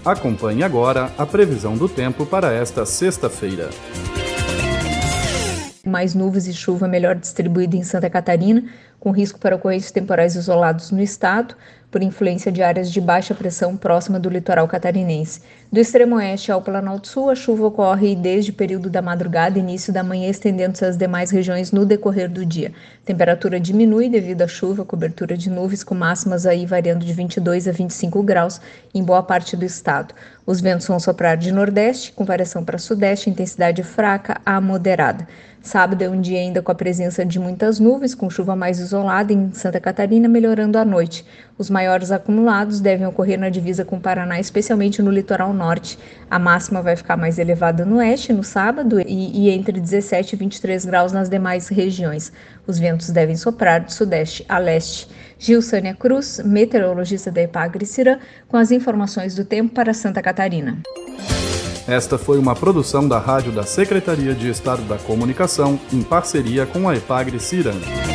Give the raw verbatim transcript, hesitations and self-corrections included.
Acompanhe agora a previsão do tempo para esta sexta-feira. Mais nuvens e chuva melhor distribuída em Santa Catarina, com risco para ocorrências temporais isolados no estado, por influência de áreas de baixa pressão próxima do litoral catarinense. Do extremo oeste ao Planalto Sul, a chuva ocorre desde o período da madrugada e início da manhã, estendendo-se às demais regiões no decorrer do dia. Temperatura diminui devido à chuva, cobertura de nuvens, com máximas aí variando de vinte e dois a vinte e cinco graus em boa parte do estado. Os ventos vão soprar de nordeste, com variação para sudeste, intensidade fraca a moderada. Sábado é um dia ainda com a presença de muitas nuvens, com chuva mais isolada em Santa Catarina, melhorando à noite. Os maiores acumulados devem ocorrer na divisa com o Paraná, especialmente no litoral norte. A máxima vai ficar mais elevada no oeste no sábado e, e entre dezessete e vinte e três graus nas demais regiões. Os ventos devem soprar de sudeste a leste. Gilsânia Cruz, meteorologista da Epagre-Cirã, com as informações do tempo para Santa Catarina. Esta foi uma produção da Rádio da Secretaria de Estado da Comunicação, em parceria com a Epagre-Cirã.